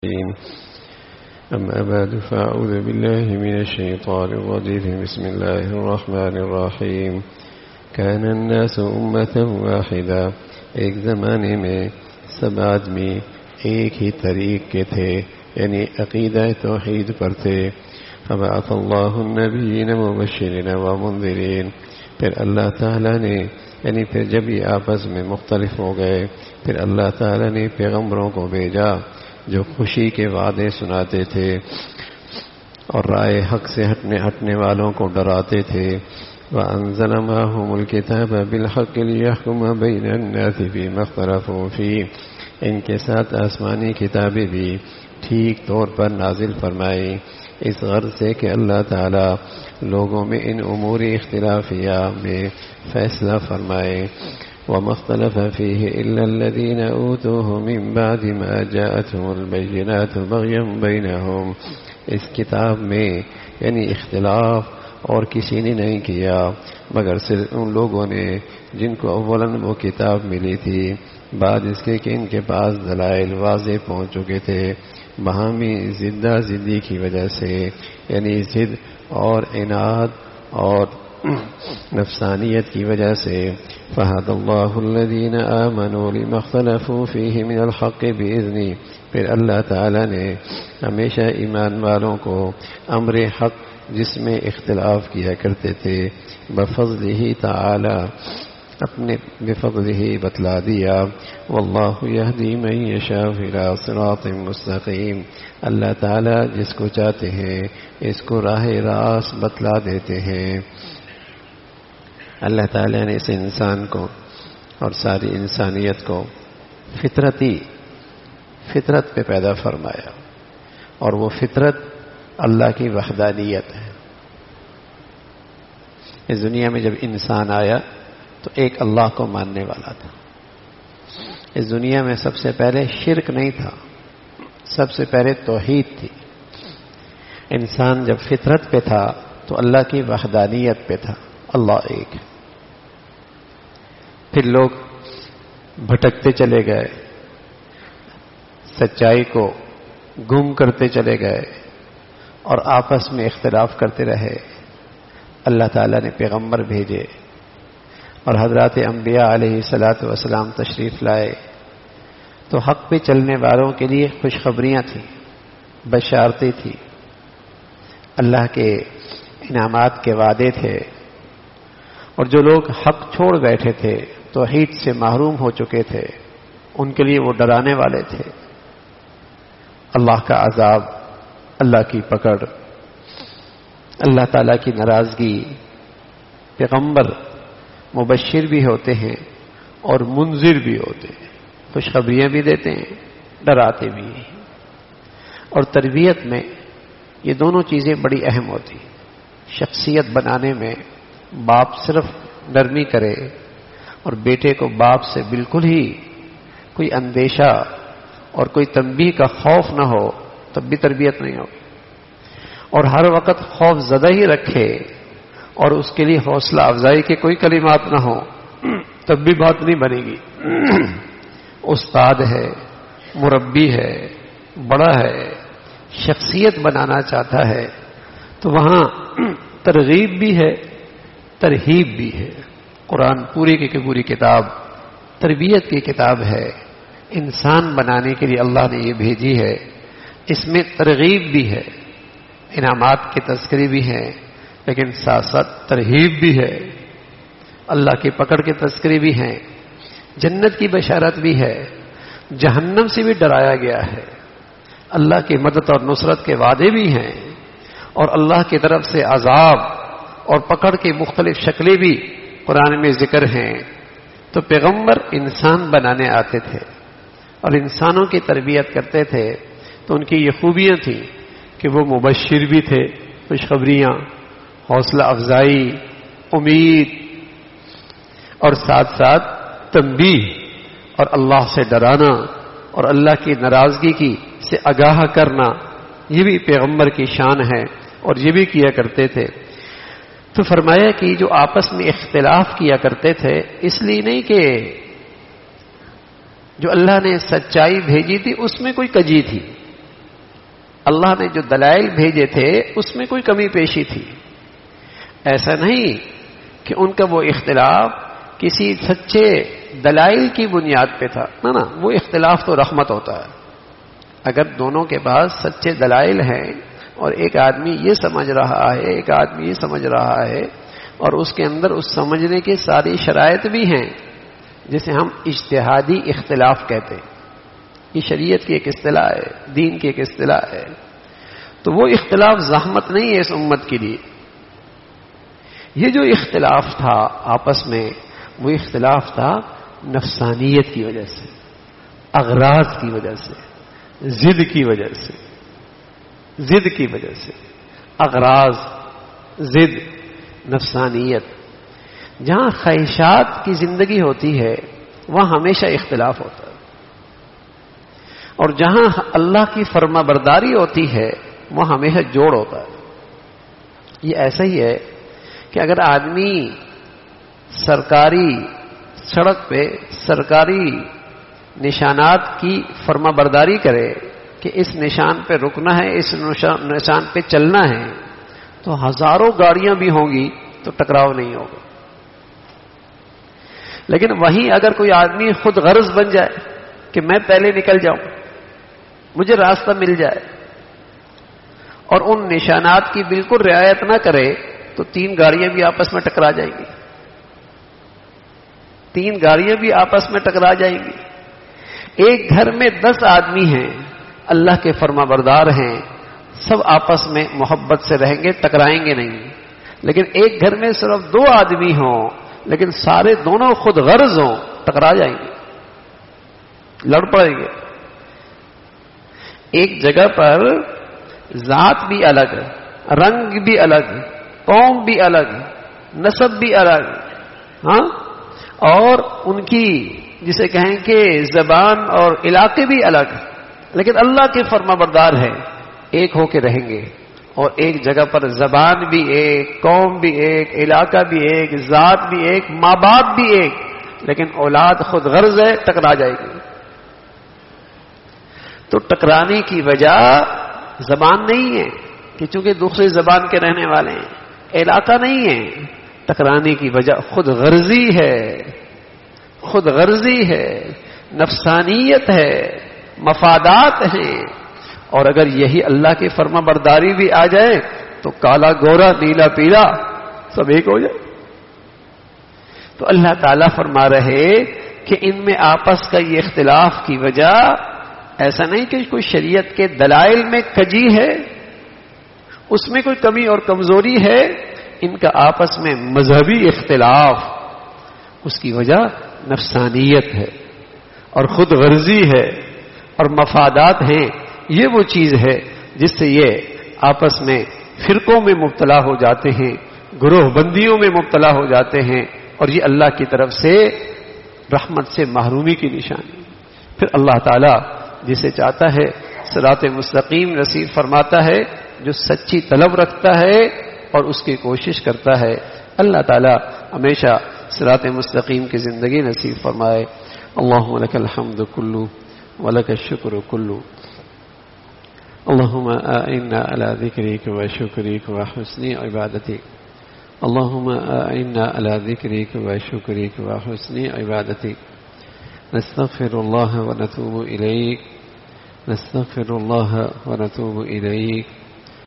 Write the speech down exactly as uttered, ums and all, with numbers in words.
أما بعد فأعوذ بالله من الشيطان الرجيم بسم الله الرحمن الرحيم كان الناس أمة واحدة ایک زمانے میں سب آدمی ایک ہی طریق کے تھے، یعنی عقیدہ توحید پر تھے۔ فبعث اللہ النبیین مبشرین ومنذرین، پھر اللہ تعالیٰ نے یعنی پھر جب یہ آپس میں مختلف ہو گئے، پھر اللہ تعالیٰ نے پیغمبروں کو بھیجا جو خوشی کے وعدے سناتے تھے اور رائے حق سے ہٹنے ہٹنے والوں کو ڈراتے تھے۔ وَأَنزَلَ مَعَهُمُ الْكِتَابَ بِالْحَقِّ لِيَحْكُمَ بَيْنَ النَّاسِ فِيمَا اخْتَلَفُوا فِيهِ، ان کے ساتھ آسمانی کتابیں بھی ٹھیک طور پر نازل فرمائی اس غرض سے کہ اللہ تعالی لوگوں میں ان امور اختلافیہ میں فیصلہ فرمائے۔ وَمَا اخْتَلَفَ فِيهِ إِلَّا الَّذِينَ أُوتُوهُ مِن بَعْدِ مَا جَاءَتْهُمُ الْبَيِّنَاتُ بَغْيًا بَيْنَهُمْ، اس کتاب میں یعنی اختلاف اور کسی نے نہیں کیا مگر صرف ان لوگوں نے جن کو اولاً وہ کتاب ملی تھی، بعد اس کے کہ ان کے پاس دلائل واضح پہنچ چکے تھے، باہمی زدہ زدی کی وجہ سے، یعنی ضد اور عناد اور نفسانیت کی وجہ سے۔ فہد اللہ الذین آمنوا لما اختلفوا فیہ من الحق بإذنہ، پھر اللہ تعالی نے ہمیشہ ایمان والوں کو امر حق جس میں اختلاف کیا کرتے تھے بفضلہ تعالی اپنے بفضلہ بتلا دیا۔ واللہ یہدی من یشاء الی صراط مستقیم، اللہ تعالی جس کو چاہتے ہیں اس کو راہ راست بتلا دیتے ہیں۔ اللہ تعالی نے اس انسان کو اور ساری انسانیت کو فطرتی فطرت پہ پیدا فرمایا، اور وہ فطرت اللہ کی وحدانیت ہے۔ اس دنیا میں جب انسان آیا تو ایک اللہ کو ماننے والا تھا۔ اس دنیا میں سب سے پہلے شرک نہیں تھا، سب سے پہلے توحید تھی۔ انسان جب فطرت پہ تھا تو اللہ کی وحدانیت پہ تھا، اللہ ایک ہے۔ پھر لوگ بھٹکتے چلے گئے، سچائی کو گم کرتے چلے گئے اور آپس میں اختلاف کرتے رہے۔ اللہ تعالیٰ نے پیغمبر بھیجے اور حضرات انبیاء علیہ الصلاۃ والسلام تشریف لائے تو حق پہ چلنے والوں کے لیے خوشخبریاں تھیں، بشارتیں تھیں، اللہ کے انعامات کے وعدے تھے، اور جو لوگ حق چھوڑ بیٹھے تھے، توحید سے محروم ہو چکے تھے، ان کے لیے وہ ڈرانے والے تھے۔ اللہ کا عذاب، اللہ کی پکڑ، اللہ تعالیٰ کی ناراضگی۔ پیغمبر مبشر بھی ہوتے ہیں اور منذر بھی ہوتے ہیں، خوشخبریاں بھی دیتے ہیں، ڈراتے بھی ہیں۔ اور تربیت میں یہ دونوں چیزیں بڑی اہم ہوتی ہیں۔ شخصیت بنانے میں باپ صرف نرمی کرے اور بیٹے کو باپ سے بالکل ہی کوئی اندیشہ اور کوئی تنبیہ کا خوف نہ ہو تب بھی تربیت نہیں ہوگی، اور ہر وقت خوف زدہ ہی رکھے اور اس کے لیے حوصلہ افزائی کے کوئی کلمات نہ ہو تب بھی بات نہیں بنے گی۔ استاد ہے، مربی ہے، بڑا ہے، شخصیت بنانا چاہتا ہے تو وہاں ترغیب بھی ہے، ترہیب بھی ہے۔ قرآن پوری کی پوری کتاب تربیت کی کتاب ہے، انسان بنانے کے لیے اللہ نے یہ بھیجی ہے۔ اس میں ترغیب بھی ہے، انعامات کے تذکرے بھی ہیں، لیکن ساتھ ساتھ ترہیب بھی ہے، اللہ کی پکڑ کے تذکرے بھی ہیں، جنت کی بشارت بھی ہے، جہنم سے بھی ڈرایا گیا ہے، اللہ کی مدد اور نصرت کے وعدے بھی ہیں، اور اللہ کی طرف سے عذاب اور پکڑ کی مختلف شکلیں بھی قرآن میں ذکر ہیں۔ تو پیغمبر انسان بنانے آتے تھے اور انسانوں کی تربیت کرتے تھے، تو ان کی یہ خوبیاں تھیں کہ وہ مبشر بھی تھے، خوشخبریاں، حوصلہ افزائی، امید، اور ساتھ ساتھ تنبیہ اور اللہ سے ڈرانا اور اللہ کی ناراضگی کی سے آگاہ کرنا، یہ بھی پیغمبر کی شان ہے اور یہ بھی کیا کرتے تھے۔ تو فرمایا کہ جو آپس میں اختلاف کیا کرتے تھے اس لیے نہیں کہ جو اللہ نے سچائی بھیجی تھی اس میں کوئی کجی تھی، اللہ نے جو دلائل بھیجے تھے اس میں کوئی کمی پیشی تھی. ایسا نہیں کہ ان کا وہ اختلاف کسی سچے دلائل کی بنیاد پہ تھا. نا نا وہ اختلاف تو رحمت ہوتا ہے. اگر دونوں کے پاس سچے دلائل ہیں اور ایک آدمی یہ سمجھ رہا ہے ایک آدمی یہ سمجھ رہا ہے اور اس کے اندر اس سمجھنے کی ساری شرائط بھی ہیں جسے ہم اجتہادی اختلاف کہتے ہیں. یہ شریعت کی ایک اصطلاح ہے, دین کی ایک اصطلاح ہے. تو وہ اختلاف زحمت نہیں ہے اس امت کے لیے. یہ جو اختلاف تھا آپس میں وہ اختلاف تھا نفسانیت کی وجہ سے, اغراض کی وجہ سے, ضد کی وجہ سے. ضد کی وجہ سے اغراض, ضد, نفسانیت. جہاں خواہشات کی زندگی ہوتی ہے وہاں ہمیشہ اختلاف ہوتا ہے, اور جہاں اللہ کی فرما برداری ہوتی ہے وہ ہمیشہ جوڑ ہوتا ہے. یہ ایسا ہی ہے کہ اگر آدمی سرکاری سڑک پہ سرکاری نشانات کی فرما برداری کرے کہ اس نشان پہ رکنا ہے, اس نشان پہ چلنا ہے, تو ہزاروں گاڑیاں بھی ہوں گی تو ٹکراؤ نہیں ہوگا. لیکن وہیں اگر کوئی آدمی خود غرض بن جائے کہ میں پہلے نکل جاؤں, مجھے راستہ مل جائے, اور ان نشانات کی بالکل رعایت نہ کرے تو تین گاڑیاں بھی آپس میں ٹکرا جائیں گی. تین گاڑیاں بھی آپس میں ٹکرا جائیں گی. ایک گھر میں دس آدمی ہیں, اللہ کے فرما بردار ہیں, سب آپس میں محبت سے رہیں گے, ٹکرائیں گے نہیں. لیکن ایک گھر میں صرف دو آدمی ہوں لیکن سارے دونوں خود غرض ہوں, ٹکرا جائیں گے, لڑ پڑیں گے. ایک جگہ پر ذات بھی الگ, رنگ بھی الگ, قوم بھی الگ, نسب بھی الگ, ہاں, اور ان کی جسے کہیں کہ زبان اور علاقے بھی الگ, لیکن اللہ کے فرما بردار ہیں, ایک ہو کے رہیں گے. اور ایک جگہ پر زبان بھی ایک, قوم بھی ایک, علاقہ بھی ایک, ذات بھی ایک, ماں باپ بھی ایک, لیکن اولاد خود غرض ہے, ٹکرا جائے گی. تو ٹکرانے کی وجہ زبان نہیں ہے کہ چونکہ دوسری زبان کے رہنے والے ہیں, علاقہ نہیں ہے. ٹکرانے کی وجہ خود غرضی ہے, خود غرضی ہے, نفسانیت ہے, مفادات ہیں. اور اگر یہی اللہ کی فرما برداری بھی آ جائے تو کالا گورا نیلا پیلا سب ایک ہو جائے. تو اللہ تعالیٰ فرما رہے کہ ان میں آپس کا یہ اختلاف کی وجہ ایسا نہیں کہ کوئی شریعت کے دلائل میں کجی ہے, اس میں کوئی کمی اور کمزوری ہے. ان کا آپس میں مذہبی اختلاف, اس کی وجہ نفسانیت ہے اور خود غرضی ہے اور مفادات ہیں. یہ وہ چیز ہے جس سے یہ آپس میں فرقوں میں مبتلا ہو جاتے ہیں, گروہ بندیوں میں مبتلا ہو جاتے ہیں, اور یہ اللہ کی طرف سے رحمت سے محرومی کی نشانی. پھر اللہ تعالیٰ جسے چاہتا ہے صراط مستقیم نصیب فرماتا ہے, جو سچی طلب رکھتا ہے اور اس کی کوشش کرتا ہے. اللہ تعالیٰ ہمیشہ صراط مستقیم کی زندگی نصیب فرمائے. اللہم لک الحمد کلو ولک الشکر کلو. اللہم اعنا علی ذکرک و شکرک و حسن عبادتک. اللہم اعنا علی ذکرک و شکرک و حسن عبادتک. نستغفر اللہ ونتوب الیک. نستغفر اللہ ونتوب الیک.